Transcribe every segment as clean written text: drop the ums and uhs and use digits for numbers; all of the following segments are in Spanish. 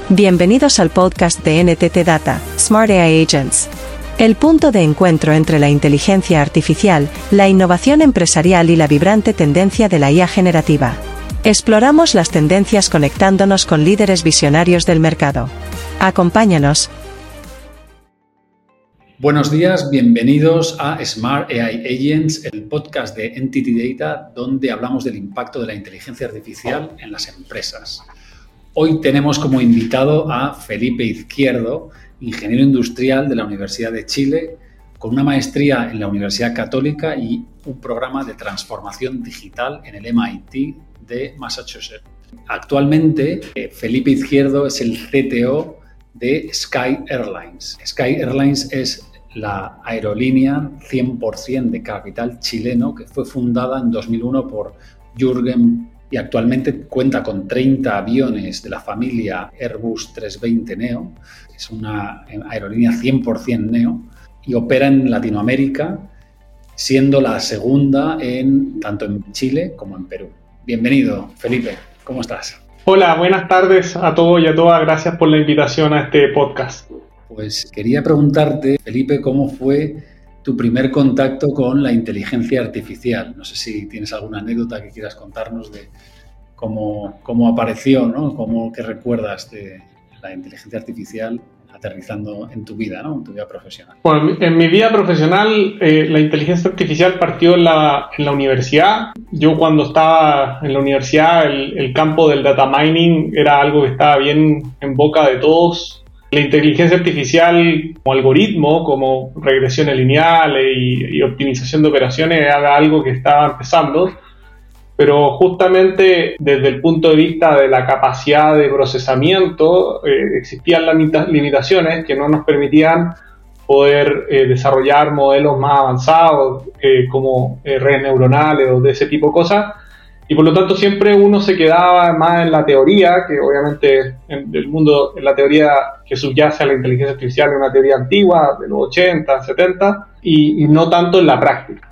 Bienvenidos al podcast de NTT Data, Smart AI Agents. El punto de encuentro entre la inteligencia artificial, la innovación empresarial y la vibrante tendencia de la IA generativa. Exploramos las tendencias conectándonos con líderes visionarios del mercado. Acompáñanos. Buenos días, bienvenidos a Smart AI Agents, el podcast de NTT Data, donde hablamos del impacto de la inteligencia artificial en las empresas. Hoy tenemos como invitado a Felipe Izquierdo, ingeniero industrial de la Universidad de Chile, con una maestría en la Universidad Católica y un programa de transformación digital en el MIT de Massachusetts. Actualmente, Felipe Izquierdo es el CTO de Sky Airlines. Sky Airlines es la aerolínea 100% de capital chileno que fue fundada en 2001 por Jürgen y actualmente cuenta con 30 aviones de la familia Airbus 320 Neo. Es una aerolínea 100% Neo y opera en Latinoamérica, siendo la segunda tanto en Chile como en Perú. Bienvenido, Felipe. ¿Cómo estás? Hola, buenas tardes a todos y a todas. Gracias por la invitación a este podcast. Pues quería preguntarte, Felipe, ¿cómo fue tu primer contacto con la inteligencia artificial? No sé si tienes alguna anécdota que quieras contarnos de cómo apareció, ¿no? ¿Qué recuerdas de la inteligencia artificial aterrizando en tu vida, ¿no? En tu vida profesional. Bueno, en mi vida profesional, la inteligencia artificial partió en la universidad. Yo cuando estaba en la universidad, el campo del data mining era algo que estaba bien en boca de todos. La inteligencia artificial como algoritmo, como regresiones lineales y optimización de operaciones era algo que estaba empezando, pero justamente desde el punto de vista de la capacidad de procesamiento existían limitaciones que no nos permitían poder desarrollar modelos más avanzados como redes neuronales o de ese tipo de cosas. Y por lo tanto siempre uno se quedaba más en la teoría, que obviamente en la teoría que subyace a la inteligencia artificial es una teoría antigua, de los 80, 70, y no tanto en la práctica.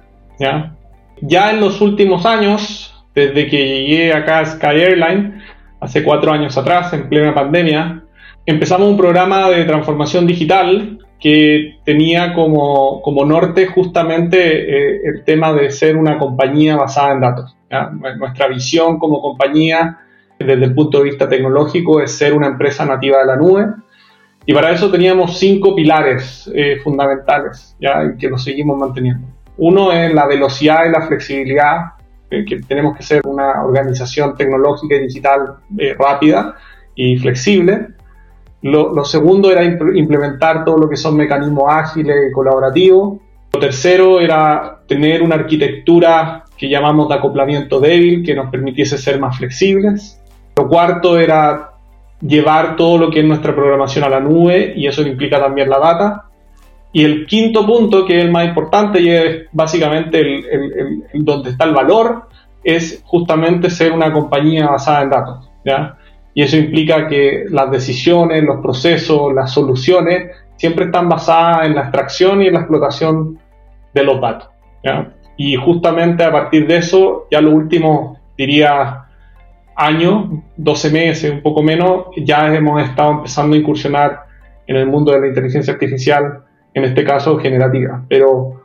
Ya en los últimos años, desde que llegué acá a Sky Airlines, hace 4 años atrás, en plena pandemia, empezamos un programa de transformación digital que tenía como norte justamente el tema de ser una compañía basada en datos. ¿Ya? Nuestra visión como compañía, desde el punto de vista tecnológico, es ser una empresa nativa de la nube. Y para eso teníamos 5 pilares fundamentales, ¿ya? Y que los seguimos manteniendo. Uno es la velocidad y la flexibilidad, que tenemos que ser una organización tecnológica y digital rápida y flexible. Lo segundo era implementar todo lo que son mecanismos ágiles y colaborativos. Lo tercero era tener una arquitectura que llamamos de acoplamiento débil, que nos permitiese ser más flexibles. Lo cuarto era llevar todo lo que es nuestra programación a la nube, y eso implica también la data. Y el quinto punto, que es el más importante y es básicamente el donde está el valor, es justamente ser una compañía basada en datos, ¿ya? Y eso implica que las decisiones, los procesos, las soluciones siempre están basadas en la extracción y en la explotación de los datos, ¿ya? Y justamente a partir de eso, ya los últimos, diría, años, 12 meses, un poco menos, ya hemos estado empezando a incursionar en el mundo de la inteligencia artificial, en este caso generativa. Pero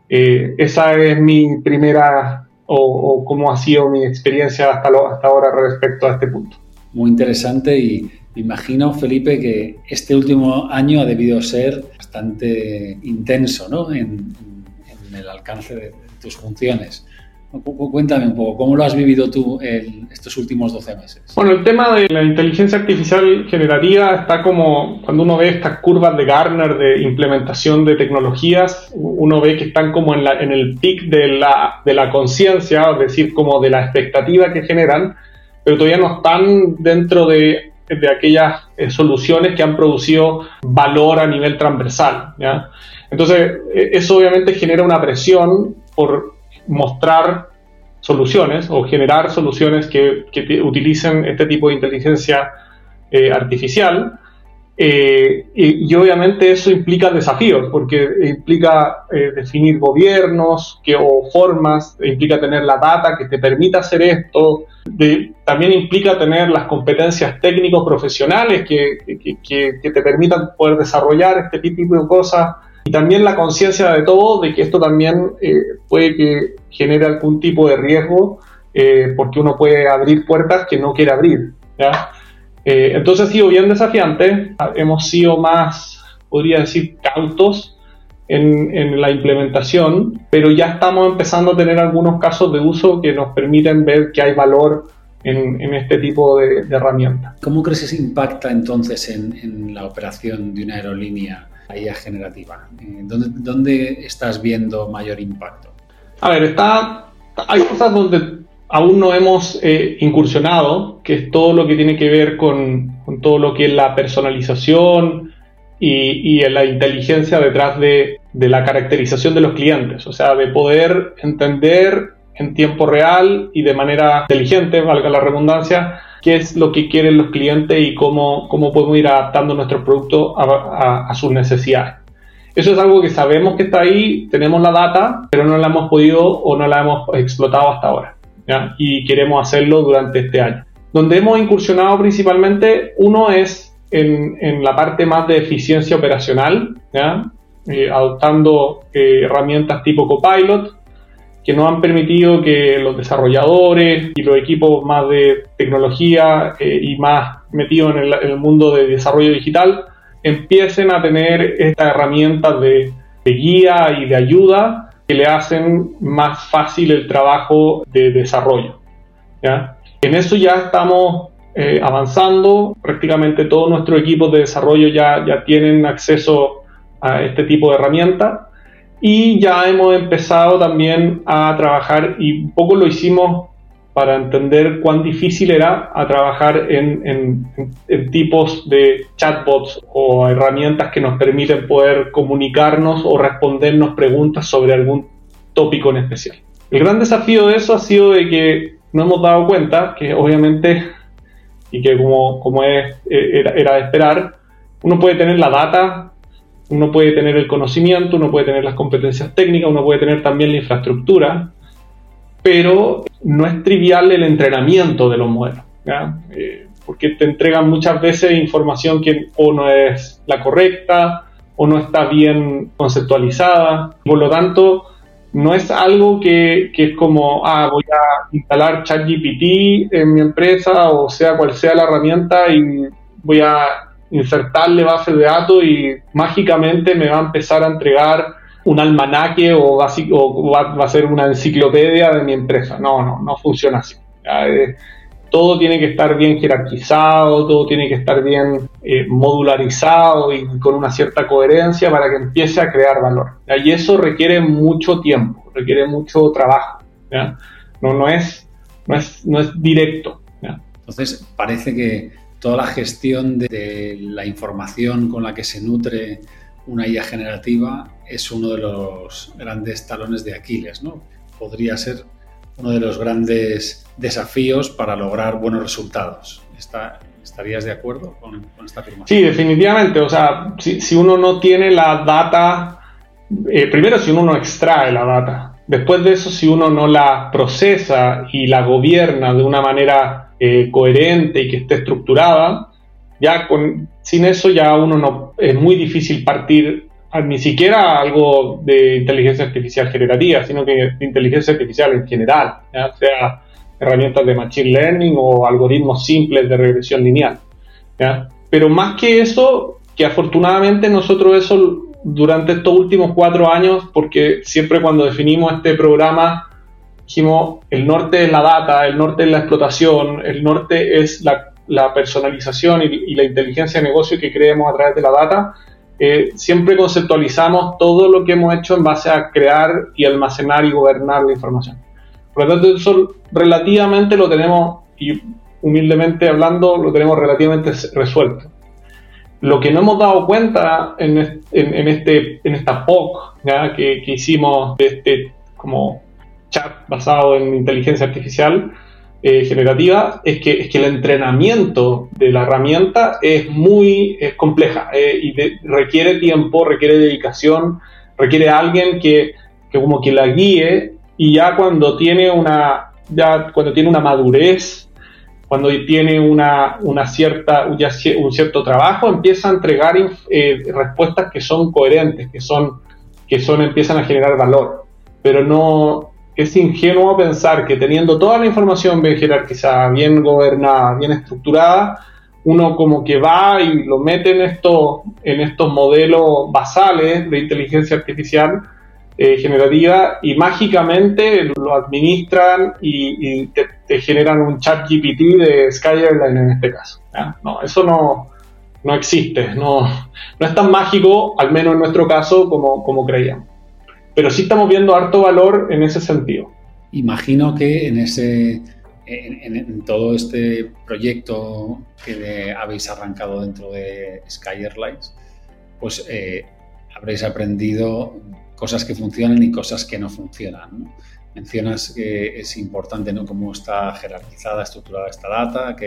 esa es mi primera, o cómo ha sido mi experiencia hasta ahora respecto a este punto. Muy interesante, y imagino, Felipe, que este último año ha debido ser bastante intenso, ¿no? en el alcance de tus funciones. Cuéntame un poco, ¿cómo lo has vivido tú estos últimos 12 meses? Bueno, el tema de la inteligencia artificial generativa está como, cuando uno ve estas curvas de Gartner de implementación de tecnologías, uno ve que están como en el pic de la conciencia, es decir, como de la expectativa que generan, pero todavía no están dentro de aquellas soluciones que han producido valor a nivel transversal, ¿ya? Entonces, eso obviamente genera una presión por mostrar soluciones o generar soluciones que utilicen este tipo de inteligencia artificial, Y obviamente eso implica desafíos, porque implica definir gobiernos o formas, implica tener la data que te permita hacer esto, también implica tener las competencias técnicos profesionales que te permitan poder desarrollar este tipo de cosas, y también la conciencia de todo de que esto también puede que genere algún tipo de riesgo, porque uno puede abrir puertas que no quiere abrir, ¿ya? Entonces ha sido bien desafiante, hemos sido más, podría decir, cautos en la implementación, pero ya estamos empezando a tener algunos casos de uso que nos permiten ver que hay valor en este tipo de herramientas. ¿Cómo crees que se impacta entonces en la operación de una aerolínea la IA generativa? ¿Dónde estás viendo mayor impacto? A ver, hay cosas donde aún no hemos incursionado, que es todo lo que tiene que ver con todo lo que es la personalización y la inteligencia detrás de la caracterización de los clientes, o sea, de poder entender en tiempo real y de manera inteligente, valga la redundancia, qué es lo que quieren los clientes y cómo podemos ir adaptando nuestro producto a sus necesidades. Eso es algo que sabemos que está ahí, tenemos la data, pero no la hemos podido o no la hemos explotado hasta ahora, ¿ya? Y queremos hacerlo durante este año. Donde hemos incursionado principalmente, uno es en la parte más de eficiencia operacional, ¿ya? Adoptando herramientas tipo Copilot, que nos han permitido que los desarrolladores y los equipos más de tecnología y más metidos en el mundo de desarrollo digital empiecen a tener estas herramientas de guía y de ayuda que le hacen más fácil el trabajo de desarrollo, ¿ya? En eso ya estamos avanzando, prácticamente todos nuestros equipos de desarrollo ya tienen acceso a este tipo de herramientas, y ya hemos empezado también a trabajar, y un poco lo hicimos para entender cuán difícil era a trabajar en tipos de chatbots o herramientas que nos permiten poder comunicarnos o respondernos preguntas sobre algún tópico en especial. El gran desafío de eso ha sido de que nos hemos dado cuenta que obviamente, y que como era de esperar, uno puede tener la data, uno puede tener el conocimiento, uno puede tener las competencias técnicas, uno puede tener también la infraestructura, pero no es trivial el entrenamiento de los modelos, ¿ya? Porque te entregan muchas veces información que o no es la correcta o no está bien conceptualizada. Por lo tanto, no es algo que es como, voy a instalar ChatGPT en mi empresa, o sea cual sea la herramienta, y voy a insertarle bases de datos y mágicamente me va a empezar a entregar un almanaque o va a ser una enciclopedia de mi empresa. No funciona así. Todo tiene que estar bien jerarquizado, todo tiene que estar bien modularizado y con una cierta coherencia para que empiece a crear valor, ¿ya? Y eso requiere mucho tiempo, requiere mucho trabajo, ¿ya? No es directo, ¿ya? Entonces, parece que toda la gestión de la información con la que se nutre una IA generativa es uno de los grandes talones de Aquiles, ¿no? Podría ser uno de los grandes desafíos para lograr buenos resultados. ¿Estarías de acuerdo con esta afirmación? Sí, definitivamente. O sea, si uno no tiene la data, primero si uno no extrae la data, después de eso si uno no la procesa y la gobierna de una manera coherente y que esté estructurada, sin eso ya uno no, es muy difícil partir ni siquiera algo de inteligencia artificial generativa, sino que de inteligencia artificial en general, ¿ya? Sea herramientas de machine learning o algoritmos simples de regresión lineal, ¿ya? Pero más que eso, que afortunadamente nosotros eso durante estos últimos 4 años, porque siempre cuando definimos este programa dijimos el norte es la data, el norte es la explotación, el norte es la personalización y la inteligencia de negocio que creemos a través de la data. Siempre conceptualizamos todo lo que hemos hecho en base a crear y almacenar y gobernar la información. Por lo tanto, eso relativamente lo tenemos, y humildemente hablando, lo tenemos relativamente resuelto. Lo que no hemos dado cuenta en esta POC, ¿ya? que hicimos de este como chat basado en inteligencia artificial, generativa es que el entrenamiento de la herramienta es muy compleja y requiere tiempo, requiere dedicación, requiere alguien que como que la guíe, y ya cuando tiene una madurez, cuando tiene un cierto trabajo, empieza a entregar respuestas que son coherentes, que empiezan a generar valor. Pero no es ingenuo pensar que teniendo toda la información bien jerarquizada, bien gobernada, bien estructurada, uno como que va y lo mete en estos modelos basales de inteligencia artificial generativa, y mágicamente lo administran y te generan un chat GPT de Skyline en este caso, ¿ya? No, eso no existe, no es tan mágico, al menos en nuestro caso, como creíamos. Pero sí estamos viendo harto valor en ese sentido. Imagino que en todo este proyecto que habéis arrancado dentro de Sky Airlines, pues habréis aprendido cosas que funcionan y cosas que no funcionan, ¿no? Mencionas que es importante, ¿no?, cómo está jerarquizada, estructurada esta data,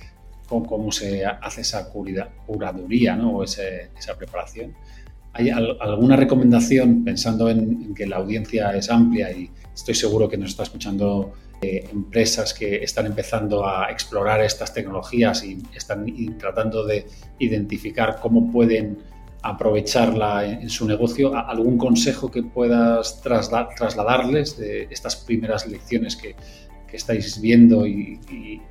cómo se hace esa curaduría, ¿no?, o esa preparación. ¿Hay alguna recomendación, pensando en que la audiencia es amplia y estoy seguro que nos está escuchando empresas que están empezando a explorar estas tecnologías y están tratando de identificar cómo pueden aprovecharla en su negocio? ¿Algún consejo que puedas trasladarles de estas primeras lecciones que estáis viendo y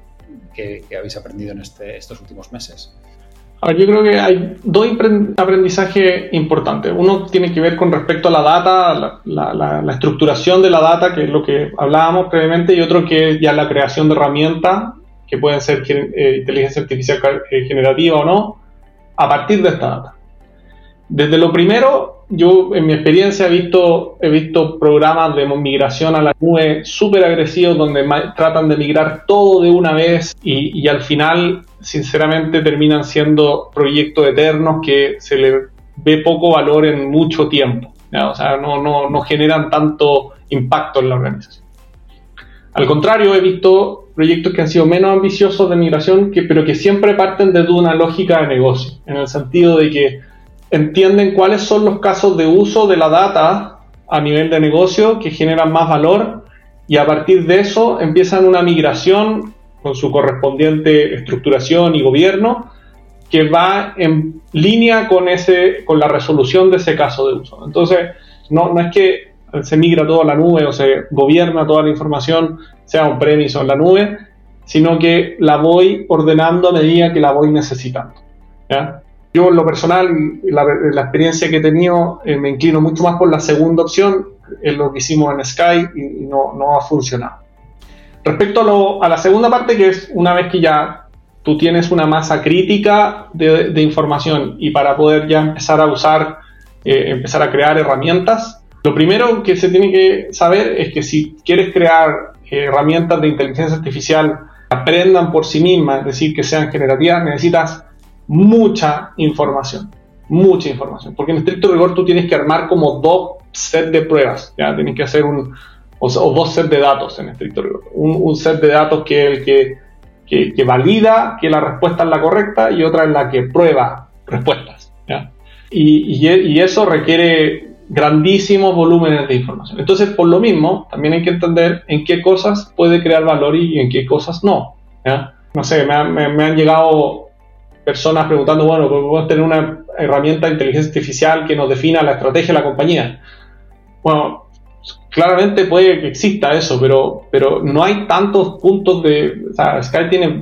que habéis aprendido en estos últimos meses? A ver, yo creo que hay dos aprendizajes importantes. Uno tiene que ver con respecto a la data, la estructuración de la data, que es lo que hablábamos previamente, y otro que es ya la creación de herramientas, que pueden ser inteligencia artificial generativa o no, a partir de esta data. Desde lo primero, yo en mi experiencia he visto programas de migración a la nube súper agresivos, donde tratan de migrar todo de una vez y al final, sinceramente, terminan siendo proyectos eternos que se le ve poco valor en mucho tiempo, ¿ya? O sea, no generan tanto impacto en la organización. Al contrario, he visto proyectos que han sido menos ambiciosos de migración, pero que siempre parten desde una lógica de negocio, en el sentido de que entienden cuáles son los casos de uso de la data a nivel de negocio que generan más valor, y a partir de eso empiezan una migración con su correspondiente estructuración y gobierno que va en línea con la resolución de ese caso de uso. Entonces, no es que se migra todo a la nube o se gobierna toda la información, sea on-premise o en la nube, sino que la voy ordenando a medida que la voy necesitando, ¿ya? Yo, en lo personal, la experiencia que he tenido, me inclino mucho más por la segunda opción, es lo que hicimos en Sky y no ha funcionado. Respecto a la segunda parte, que es una vez que ya tú tienes una masa crítica de información y para poder ya empezar a usar, empezar a crear herramientas, lo primero que se tiene que saber es que si quieres crear herramientas de inteligencia artificial que aprendan por sí mismas, es decir, que sean generativas, necesitas mucha información, porque en estricto rigor tú tienes que armar como dos sets de pruebas, ¿ya? Tienes que hacer o dos sets de datos en estricto rigor, un set de datos que es el que valida que la respuesta es la correcta, y otra es la que prueba respuestas, ¿ya? Y eso requiere grandísimos volúmenes de información. Entonces, por lo mismo, también hay que entender en qué cosas puede crear valor y en qué cosas no, ¿ya? No sé, me han llegado personas preguntando, bueno, podemos tener una herramienta de inteligencia artificial que nos defina la estrategia de la compañía. Bueno, claramente puede que exista eso, pero no hay tantos puntos o sea, Sky tiene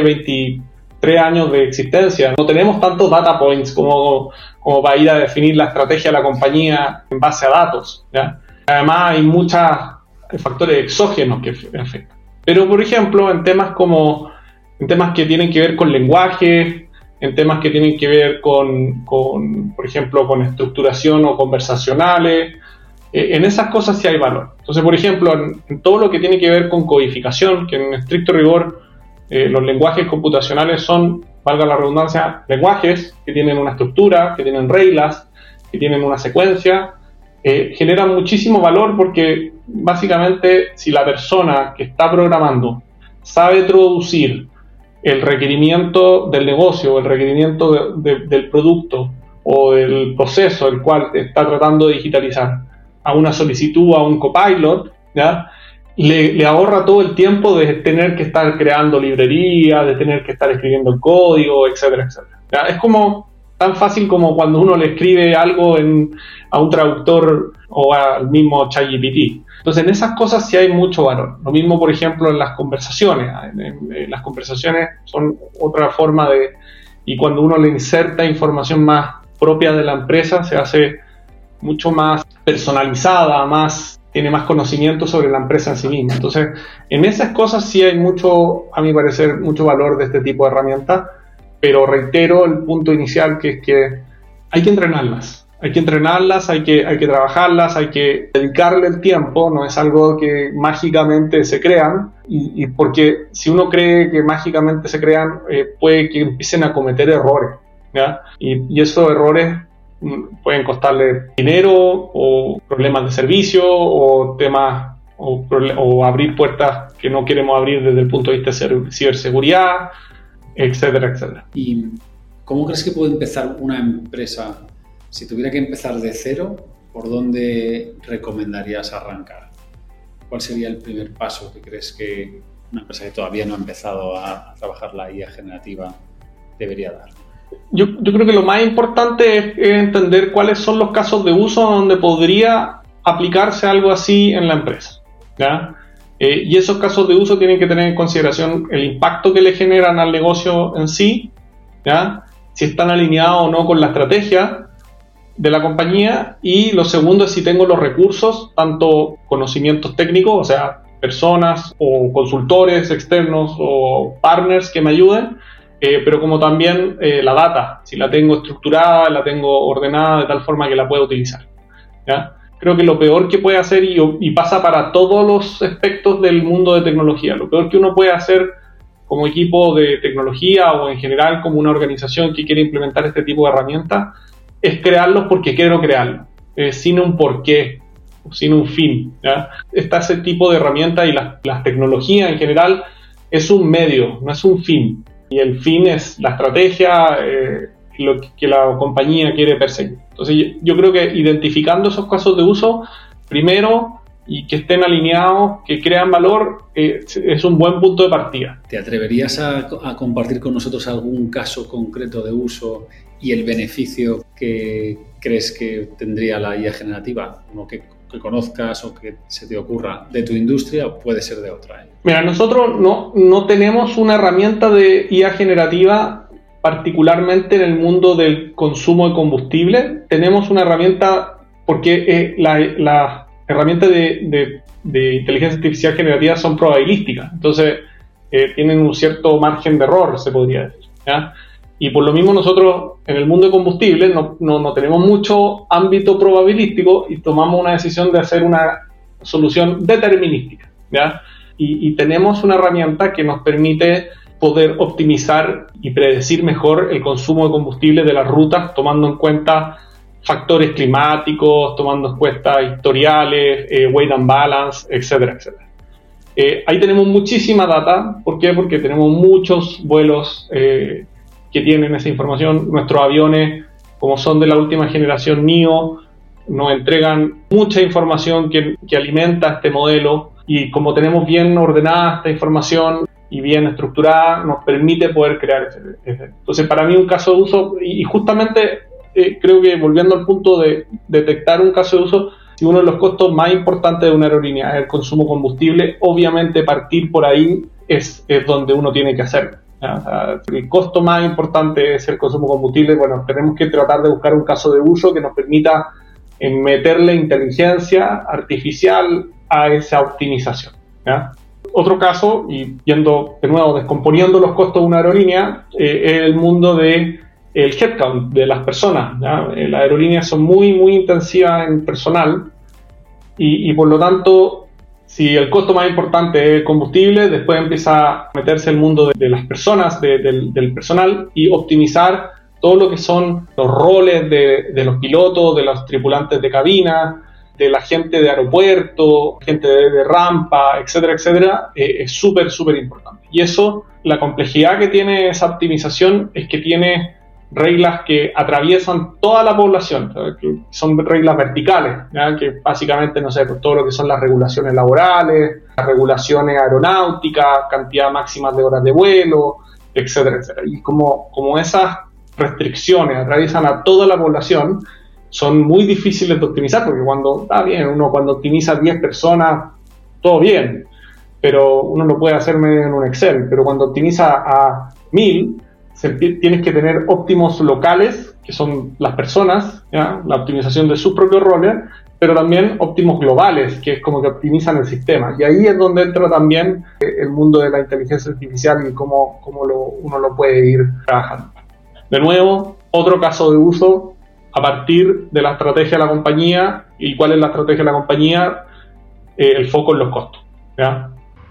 23 años de existencia, no tenemos tantos data points como para ir a definir la estrategia de la compañía en base a datos, ¿ya? Además hay muchos factores exógenos que afectan. Pero, por ejemplo, en temas que tienen que ver con lenguaje, en temas que tienen que ver con por ejemplo, con estructuración o conversacionales, en esas cosas sí hay valor. Entonces, por ejemplo, en todo lo que tiene que ver con codificación, que en estricto rigor los lenguajes computacionales son, valga la redundancia, lenguajes que tienen una estructura, que tienen reglas, que tienen una secuencia, generan muchísimo valor, porque básicamente si la persona que está programando sabe traducir el requerimiento del negocio o el requerimiento del producto o del proceso el cual está tratando de digitalizar a una solicitud, a un copilot, ¿ya? Le ahorra todo el tiempo de tener que estar creando librerías, de tener que estar escribiendo el código, etcétera, etcétera. ¿Ya? Es como tan fácil como cuando uno le escribe algo a un traductor o al mismo ChatGPT. Entonces, en esas cosas sí hay mucho valor. Lo mismo, por ejemplo, en las conversaciones. Las conversaciones son otra forma y cuando uno le inserta información más propia de la empresa, se hace mucho más personalizada, tiene más conocimiento sobre la empresa en sí misma. Entonces, en esas cosas sí hay mucho, a mi parecer, mucho valor de este tipo de herramientas, pero reitero el punto inicial, que es que hay que entrenarlas. Hay que trabajarlas, hay que dedicarle el tiempo, no es algo que mágicamente se crean, y porque si uno cree que mágicamente se crean, puede que empiecen a cometer errores, ¿ya? Y esos errores pueden costarle dinero o problemas de servicio o temas o abrir puertas que no queremos abrir desde el punto de vista de ciberseguridad, etcétera, etcétera. ¿Y cómo crees que puede empezar una empresa? Si tuviera que empezar de cero, ¿por dónde recomendarías arrancar? ¿Cuál sería el primer paso que crees que una empresa que todavía no ha empezado a trabajar la IA generativa debería dar? Yo creo que lo más importante es entender cuáles son los casos de uso donde podría aplicarse algo así en la empresa, ¿ya? Y esos casos de uso tienen que tener en consideración el impacto que le generan al negocio en sí, ¿ya? Si están alineados o no con la estrategia de la compañía, y lo segundo es si tengo los recursos, tanto conocimientos técnicos, o sea, personas o consultores externos o partners que me ayuden, pero como también la data, si la tengo estructurada, la tengo ordenada de tal forma que la pueda utilizar, ¿ya? Creo que lo peor que puede hacer, y pasa para todos los aspectos del mundo de tecnología, lo peor que uno puede hacer como equipo de tecnología o en general como una organización que quiere implementar este tipo de herramientas, es crearlos porque quiero crearlos, sin un porqué, sin un fin, ¿ya? Ese tipo de herramientas y las tecnologías en general es un medio, no es un fin. Y el fin es la estrategia, lo que la compañía quiere perseguir. Entonces yo creo que identificando esos casos de uso, primero, y que estén alineados, que crean valor, es un buen punto de partida. ¿Te atreverías a compartir con nosotros algún caso concreto de uso y el beneficio que crees que tendría la IA generativa? Uno que conozcas o que se te ocurra de tu industria, o puede ser de otra. Mira, nosotros no tenemos una herramienta de IA generativa particularmente en el mundo del consumo de combustible. Tenemos una herramienta porque las herramientas de inteligencia artificial generativa son probabilísticas, entonces tienen un cierto margen de error, se podría decir, ¿ya? Y por lo mismo nosotros en el mundo de combustible no tenemos mucho ámbito probabilístico y tomamos una decisión de hacer una solución determinística, ¿ya? Y tenemos una herramienta que nos permite poder optimizar y predecir mejor el consumo de combustible de las rutas, tomando en cuenta factores climáticos, tomando en cuenta historiales, weight and balance, etcétera, etcétera. Ahí tenemos muchísima data. ¿Por qué? Porque tenemos muchos vuelos que tienen esa información. Nuestros aviones, como son de la última generación NIO, nos entregan mucha información que alimenta este modelo, y como tenemos bien ordenada esta información y bien estructurada, nos permite poder crear ese. Entonces, para mí un caso de uso, y justamente creo que volviendo al punto de detectar un caso de uso, si uno de los costos más importantes de una aerolínea es el consumo de combustible, obviamente partir por ahí es donde uno tiene que hacerlo. O sea, el costo más importante es el consumo de combustible. Bueno, tenemos que tratar de buscar un caso de uso que nos permita meterle inteligencia artificial a esa optimización, ¿ya? Otro caso, y yendo de nuevo, descomponiendo los costos de una aerolínea, es el mundo del headcount, de las personas, ¿ya? Las aerolíneas son muy, muy intensivas en personal, y por lo tanto, si el costo más importante es el combustible, después empieza a meterse el mundo de las personas, del personal, y optimizar todo lo que son los roles de los pilotos, de los tripulantes de cabina, de la gente de aeropuerto, gente de rampa, etcétera, etcétera, es súper, súper importante. Y eso, la complejidad que tiene esa optimización es que tiene reglas que atraviesan toda la población, ¿sabes? Que son reglas verticales, ¿ya? Que básicamente, no sé, pues todo lo que son las regulaciones laborales, las regulaciones aeronáuticas, cantidad máxima de horas de vuelo, etcétera, etcétera. Y como esas restricciones atraviesan a toda la población, son muy difíciles de optimizar, porque cuando optimiza 10 personas, todo bien, pero uno lo puede hacer en un Excel, pero cuando optimiza a 1000, tienes que tener óptimos locales, que son las personas, ¿ya? La optimización de sus propios roles, pero también óptimos globales, que es como que optimizan el sistema. Y ahí es donde entra también el mundo de la inteligencia artificial y cómo uno lo puede ir trabajando. De nuevo, otro caso de uso a partir de la estrategia de la compañía. ¿Y cuál es la estrategia de la compañía? El foco en los costos, ¿ya?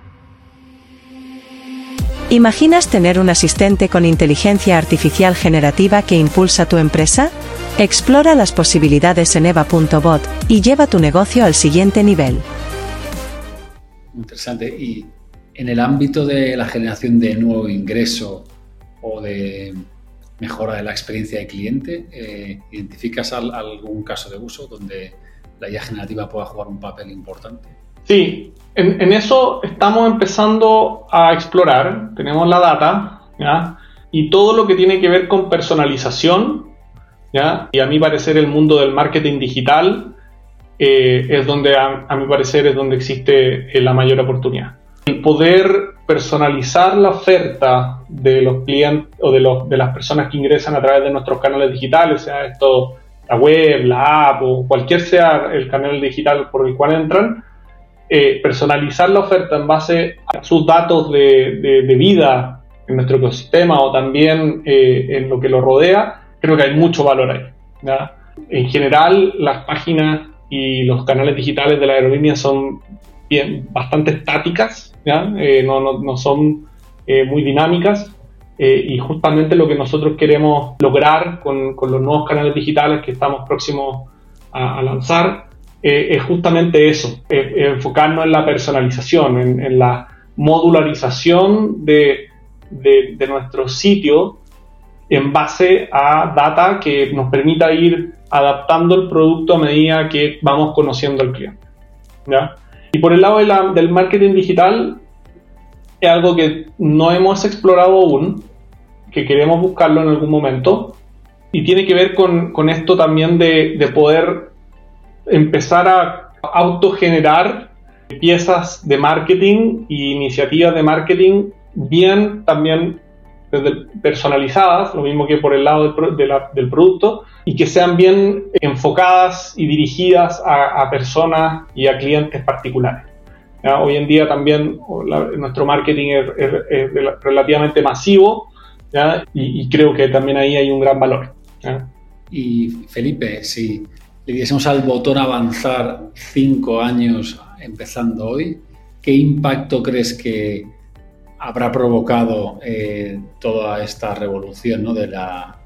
¿Imaginas tener un asistente con inteligencia artificial generativa que impulsa tu empresa? Explora las posibilidades en eva.bot y lleva tu negocio al siguiente nivel. Interesante. Y en el ámbito de la generación de nuevo ingreso o de mejora de la experiencia de cliente, ¿identificas algún caso de uso donde la IA generativa pueda jugar un papel importante? Sí, en eso estamos empezando a explorar, tenemos la data, ¿ya? Y todo lo que tiene que ver con personalización, ¿ya? Y a mi parecer el mundo del marketing digital es donde, a mi parecer, es donde existe la mayor oportunidad. El poder personalizar la oferta de los clientes o de las personas que ingresan a través de nuestros canales digitales, sea esto la web, la app o cualquier sea el canal digital por el cual entran, personalizar la oferta en base a sus datos de vida en nuestro ecosistema o también en lo que lo rodea, creo que hay mucho valor ahí, ¿ya? En general, las páginas y los canales digitales de la aerolínea son bastante estáticas, ¿ya? No son muy dinámicas, y justamente lo que nosotros queremos lograr con los nuevos canales digitales que estamos próximos a lanzar es justamente eso, enfocarnos en la personalización, en la modularización de nuestro sitio en base a data que nos permita ir adaptando el producto a medida que vamos conociendo al cliente, ¿ya? Y por el lado del marketing digital, es algo que no hemos explorado aún, que queremos buscarlo en algún momento, y tiene que ver con esto también de poder empezar a autogenerar piezas de marketing e iniciativas de marketing bien también personalizadas, lo mismo que por el lado del producto, y que sean bien enfocadas y dirigidas a personas y a clientes particulares. ¿Ya? Hoy en día también nuestro marketing es relativamente masivo, ¿ya? Y creo que también ahí hay un gran valor, ¿ya? Y Felipe, si le diésemos al botón avanzar 5 años empezando hoy, ¿qué impacto crees que habrá provocado toda esta revolución, ¿no? de la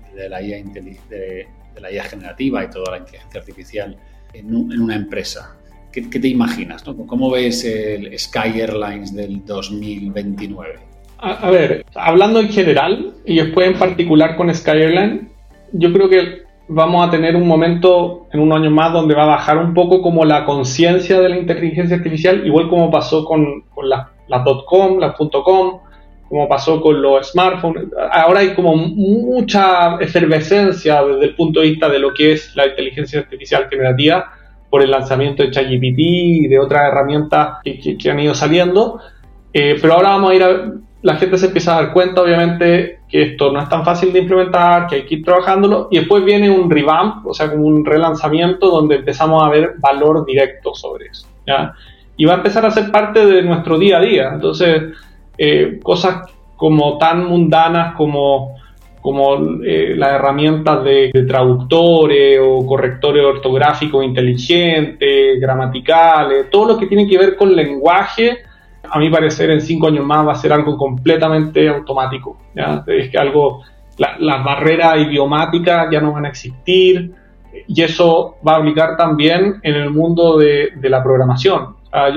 IA generativa y toda la inteligencia artificial en una empresa? ¿Qué te imaginas, ¿no? ¿Cómo ves el Sky Airlines del 2029? A ver, hablando en general y después en particular con Sky Airlines, yo creo que vamos a tener un momento en unos años más donde va a bajar un poco como la conciencia de la inteligencia artificial, igual como pasó con las .com, las .com, como pasó con los smartphones. Ahora hay como mucha efervescencia desde el punto de vista de lo que es la inteligencia artificial generativa por el lanzamiento de ChatGPT y de otras herramientas que han ido saliendo, pero ahora la gente se empieza a dar cuenta, obviamente, que esto no es tan fácil de implementar, que hay que ir trabajándolo, y después viene un revamp, o sea, como un relanzamiento donde empezamos a ver valor directo sobre eso, ¿ya? Y va a empezar a ser parte de nuestro día a día. Entonces, cosas como tan mundanas como las herramientas de traductores o correctores ortográficos inteligentes, gramaticales, todo lo que tiene que ver con lenguaje, a mi parecer en 5 años más va a ser algo completamente automático, ¿ya? Es que las barreras idiomáticas ya no van a existir, Y eso va a aplicar también en el mundo de la programación.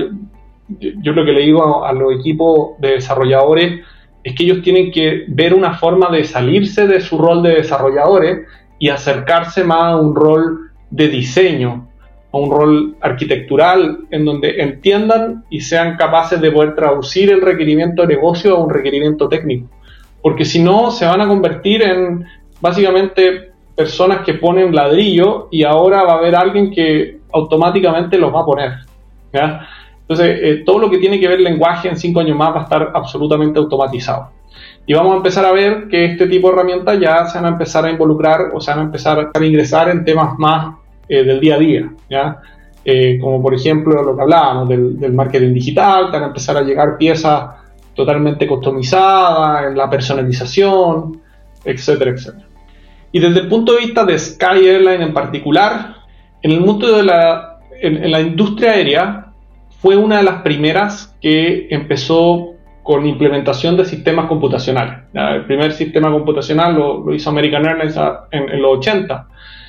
Yo lo que le digo a los equipos de desarrolladores es que ellos tienen que ver una forma de salirse de su rol de desarrolladores y acercarse más a un rol de diseño, a un rol arquitectural, en donde entiendan y sean capaces de poder traducir el requerimiento de negocio a un requerimiento técnico. Porque si no, se van a convertir en básicamente personas que ponen ladrillo y ahora va a haber alguien que automáticamente los va a poner, ¿ya? Entonces, todo lo que tiene que ver lenguaje en 5 años más va a estar absolutamente automatizado. Y vamos a empezar a ver que este tipo de herramientas ya se van a empezar a involucrar o se van a empezar a ingresar en temas más del día a día, ¿ya? Como por ejemplo lo que hablábamos del marketing digital, van a empezar a llegar piezas totalmente customizadas, en la personalización, etcétera, etcétera. Y desde el punto de vista de Sky Airline en particular, en el mundo de la industria aérea, fue una de las primeras que empezó con implementación de sistemas computacionales. El primer sistema computacional lo hizo American Airlines en los 80.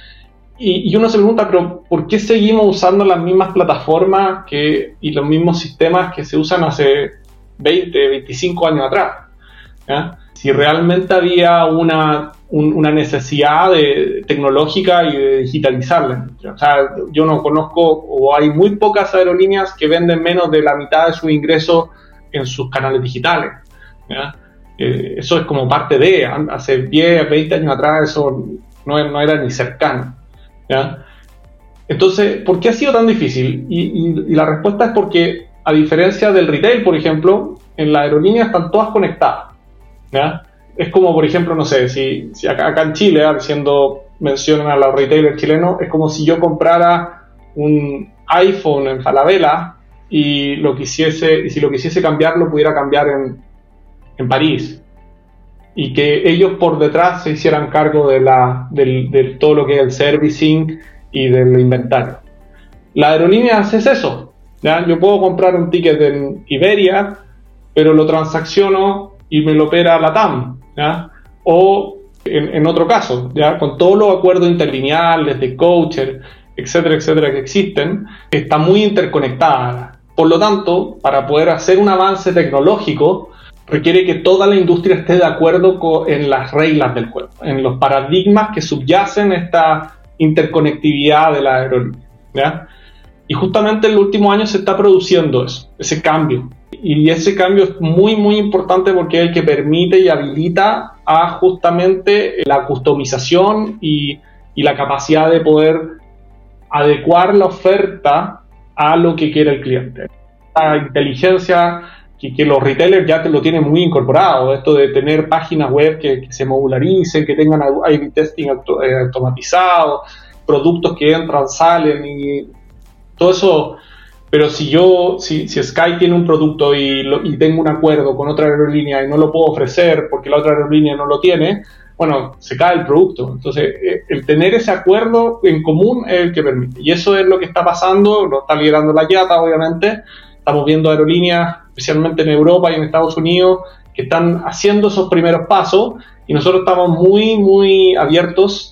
Y uno se pregunta, pero ¿por qué seguimos usando las mismas plataformas y los mismos sistemas que se usan hace 20, 25 años atrás? ¿Ya? Si realmente había una necesidad tecnológica y de digitalizarla. O sea, yo no conozco, o hay muy pocas aerolíneas que venden menos de la mitad de sus ingresos en sus canales digitales, ¿ya? Eso es como parte de, hace 10, 20 años atrás eso no era ni cercano, ¿ya? Entonces, ¿por qué ha sido tan difícil? Y la respuesta es porque, a diferencia del retail, por ejemplo, en la aerolínea están todas conectadas, ¿ya? Es como, por ejemplo, no sé, si acá en Chile, haciendo mención a los retailers chilenos, es como si yo comprara un iPhone en Falabella y si lo quisiese cambiar, lo pudiera cambiar en París. Y que ellos por detrás se hicieran cargo de todo lo que es el servicing y del inventario. La aerolínea hace eso, ¿ya? Yo puedo comprar un ticket en Iberia, pero lo transacciono y me lo opera LATAM, ¿ya? O en otro caso, ¿ya? Con todos los acuerdos interlineales de coacher, etcétera, etcétera, que existen, está muy interconectada. Por lo tanto, para poder hacer un avance tecnológico, requiere que toda la industria esté de acuerdo en las reglas del juego, en los paradigmas que subyacen esta interconectividad de la aerolínea, ¿ya? Y justamente en los últimos años se está produciendo ese cambio. Y ese cambio es muy, muy importante porque es el que permite y habilita a justamente la customización y la capacidad de poder adecuar la oferta a lo que quiere el cliente. La inteligencia que los retailers ya te lo tienen muy incorporado, esto de tener páginas web que se modularicen, que tengan A/B testing automatizado, productos que entran, salen y todo eso. Pero si Sky tiene un producto y tengo un acuerdo con otra aerolínea y no lo puedo ofrecer porque la otra aerolínea no lo tiene, bueno, se cae el producto. Entonces, el tener ese acuerdo en común es el que permite. Y eso es lo que está pasando, lo está liderando la IATA, obviamente. Estamos viendo aerolíneas, especialmente en Europa y en Estados Unidos, que están haciendo esos primeros pasos y nosotros estamos muy, muy abiertos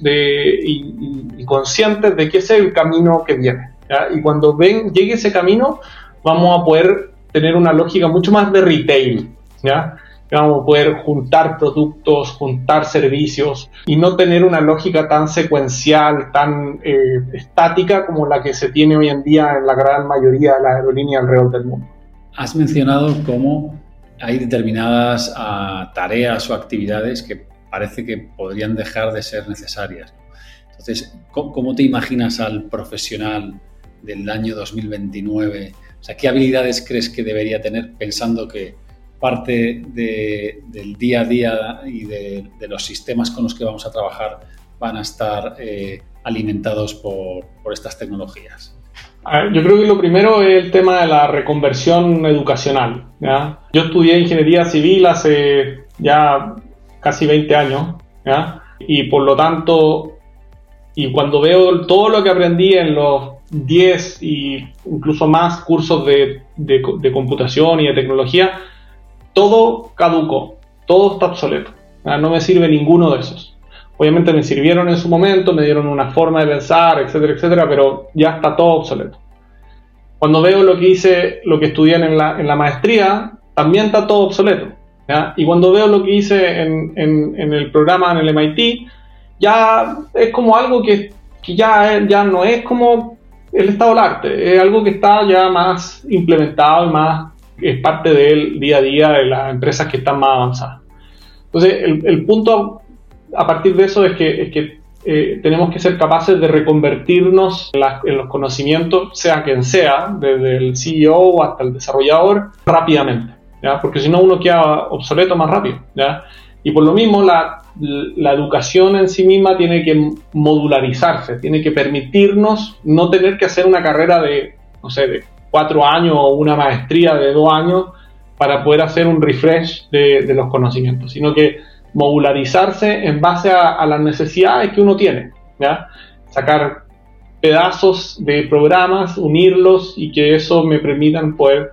y conscientes de que ese es el camino que viene, ¿ya? Y cuando llegue ese camino, vamos a poder tener una lógica mucho más de retail, ¿ya? Vamos a poder juntar productos, juntar servicios y no tener una lógica tan secuencial, tan estática como la que se tiene hoy en día en la gran mayoría de las aerolíneas alrededor del mundo. Has mencionado cómo hay determinadas tareas o actividades que parece que podrían dejar de ser necesarias. Entonces, ¿cómo te imaginas al profesional del año 2029? O sea, ¿qué habilidades crees que debería tener pensando que parte del día a día y de los sistemas con los que vamos a trabajar van a estar alimentados por estas tecnologías? Yo creo que lo primero es el tema de la reconversión educacional, ¿ya? Yo estudié ingeniería civil hace ya casi 20 años, ¿ya? Y por lo tanto, y cuando veo todo lo que aprendí en los 10 y incluso más cursos de computación y de tecnología, todo caducó, todo está obsoleto, ¿ya? No me sirve ninguno de esos. obviamente me sirvieron en su momento, me dieron una forma de pensar, etcétera, etcétera, pero ya está todo obsoleto. Cuando veo lo que hice, lo que estudié en la maestría, también está todo obsoleto, ¿ya? Y cuando veo lo que hice en el programa en el MIT, ya es como algo que ya no es como el estado del arte, es algo que está ya más implementado y más es parte del día a día de las empresas que están más avanzadas. Entonces, el punto a partir de eso es que tenemos que ser capaces de reconvertirnos en los conocimientos, sea quien sea, desde el CEO hasta el desarrollador, rápidamente, ¿ya? Porque si no uno queda obsoleto más rápido, ¿ya? Y por lo mismo la educación en sí misma tiene que modularizarse, tiene que permitirnos no tener que hacer una carrera de 4 años o una maestría de 2 años para poder hacer un refresh de los conocimientos, sino que modularizarse en base a las necesidades que uno tiene, ¿ya? Sacar pedazos de programas, unirlos y que eso me permitan poder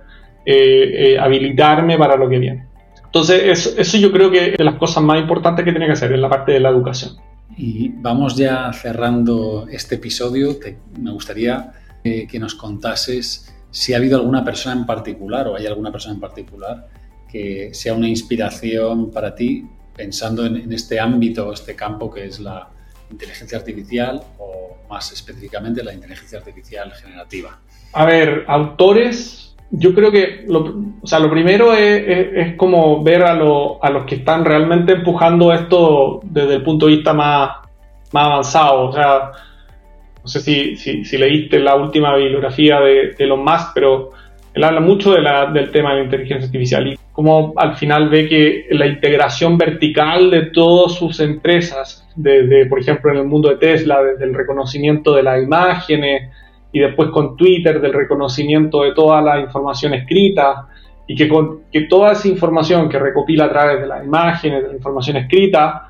habilitarme para lo que viene. Entonces, eso yo creo que es de las cosas más importantes que tiene que hacer en la parte de la educación. Y vamos ya cerrando este episodio. Me gustaría que nos contases si ha habido alguna persona en particular o hay alguna persona en particular que sea una inspiración para ti pensando en este ámbito, este campo que es la inteligencia artificial o más específicamente la inteligencia artificial generativa. A ver, autores, yo creo que lo primero es como ver a los que están realmente empujando esto desde el punto de vista más avanzado. O sea, no sé si leíste la última bibliografía de Elon Musk, pero él habla mucho del tema de la inteligencia artificial y cómo al final ve que la integración vertical de todas sus empresas, desde, por ejemplo, en el mundo de Tesla, desde el reconocimiento de las imágenes y después con Twitter, del reconocimiento de toda la información escrita y que toda esa información que recopila a través de las imágenes, de la información escrita,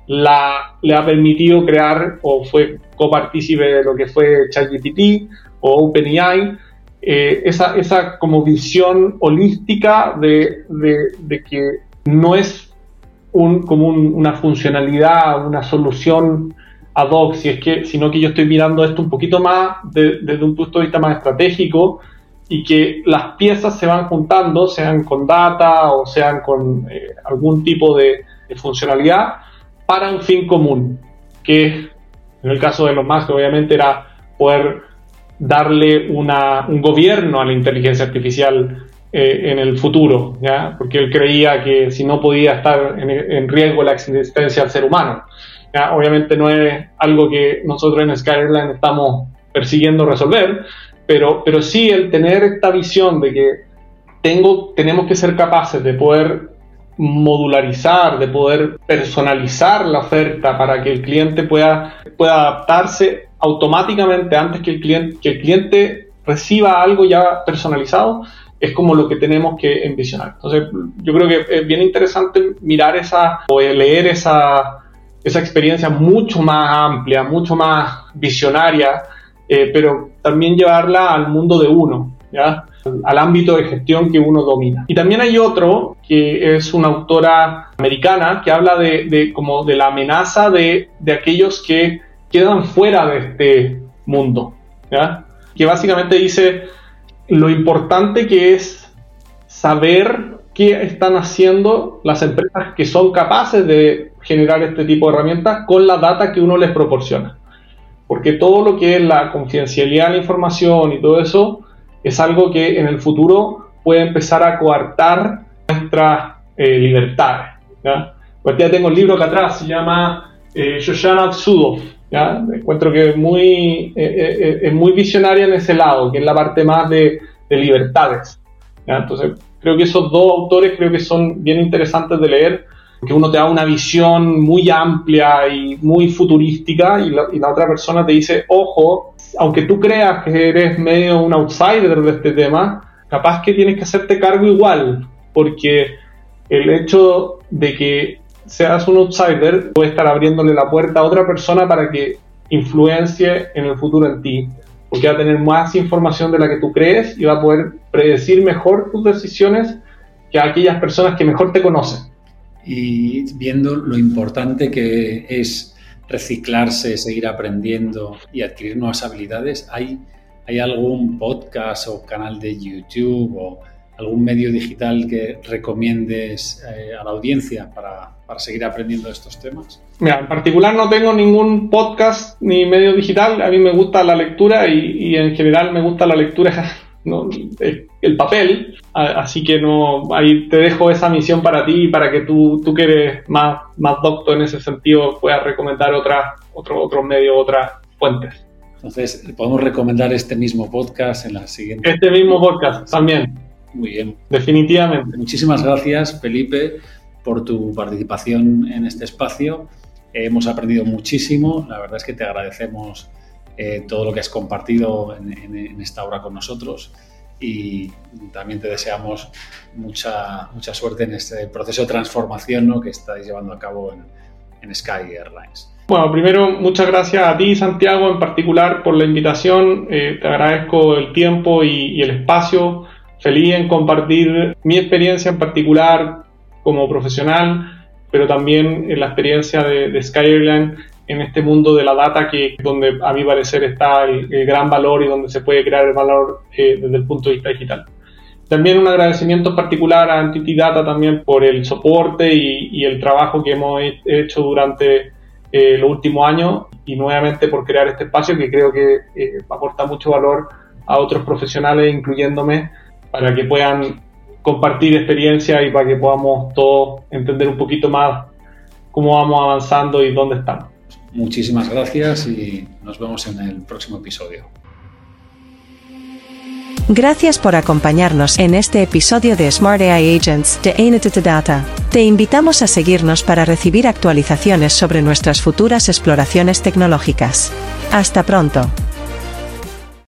le ha permitido crear o fue copartícipe de lo que fue ChatGPT o OpenAI, esa como visión holística de que no es una funcionalidad, una solución ad hoc, sino que yo estoy mirando esto un poquito más desde un punto de vista más estratégico y que las piezas se van juntando, sean con data o sean con algún tipo de funcionalidad para un fin común, que en el caso de Elon Musk obviamente era poder darle un gobierno a la inteligencia artificial en el futuro, ¿ya? Porque él creía que si no podía estar en riesgo la existencia del ser humano, ¿ya? Obviamente no es algo que nosotros en Sky Airline estamos persiguiendo resolver, pero sí el tener esta visión de que tenemos que ser capaces de poder modularizar, de poder personalizar la oferta para que el cliente pueda adaptarse automáticamente antes que el cliente reciba algo ya personalizado, es como lo que tenemos que envisionar. Entonces, yo creo que es bien interesante mirar leer esa experiencia mucho más amplia, mucho más visionaria, pero también llevarla al mundo de uno, ¿ya? Al ámbito de gestión que uno domina. Y también hay otro, que es una autora americana, que habla de la amenaza de aquellos que quedan fuera de este mundo, ¿ya? Que básicamente dice lo importante que es saber qué están haciendo las empresas que son capaces de generar este tipo de herramientas con la data que uno les proporciona. Porque todo lo que es la confidencialidad de la información y todo eso es algo que en el futuro puede empezar a coartar nuestras libertades, ¿ya? Pues ya tengo el libro acá atrás, se llama Shoshana Zuboff, ¿ya? Encuentro que es muy visionaria en ese lado, que es la parte más de libertades, ¿ya? Entonces creo que esos dos autores creo que son bien interesantes de leer, que uno te da una visión muy amplia y muy futurística y la otra persona te dice, ojo, aunque tú creas que eres medio un outsider de este tema, capaz que tienes que hacerte cargo igual, porque el hecho de que seas un outsider puede estar abriéndole la puerta a otra persona para que influencie en el futuro en ti, porque va a tener más información de la que tú crees y va a poder predecir mejor tus decisiones que aquellas personas que mejor te conocen. Y viendo lo importante que es reciclarse, seguir aprendiendo y adquirir nuevas habilidades, ¿hay algún podcast o canal de YouTube o algún medio digital que recomiendes a la audiencia para seguir aprendiendo estos temas? Mira, en particular no tengo ningún podcast ni medio digital. A mí me gusta la lectura y en general me gusta la lectura, ¿no? El papel, así que no, ahí te dejo esa misión para ti y para que tú que eres más docto en ese sentido puedas recomendar otros medios, otras fuentes. Entonces, podemos recomendar este mismo podcast en la siguiente. Este mismo podcast también. Muy bien. Definitivamente. Muchísimas gracias, Felipe, por tu participación en este espacio. Hemos aprendido muchísimo. La verdad es que te agradecemos todo lo que has compartido en esta hora con nosotros y también te deseamos mucha suerte en este proceso de transformación, ¿no?, que estáis llevando a cabo en Sky Airlines. Bueno, primero, muchas gracias a ti, Santiago, en particular por la invitación. Te agradezco el tiempo y el espacio. Feliz en compartir mi experiencia en particular como profesional, pero también en la experiencia de Sky Airlines en este mundo de la data, que donde a mi parecer está el gran valor y donde se puede crear el valor desde el punto de vista digital. También un agradecimiento particular a Entity Data también por el soporte y el trabajo que hemos hecho durante los últimos años, y nuevamente por crear este espacio que creo que aporta mucho valor a otros profesionales, incluyéndome, para que puedan compartir experiencias y para que podamos todos entender un poquito más cómo vamos avanzando y dónde estamos. Muchísimas gracias y nos vemos en el próximo episodio. Gracias por acompañarnos en este episodio de Smart AI Agents de NTT Data. Te invitamos a seguirnos para recibir actualizaciones sobre nuestras futuras exploraciones tecnológicas. Hasta pronto.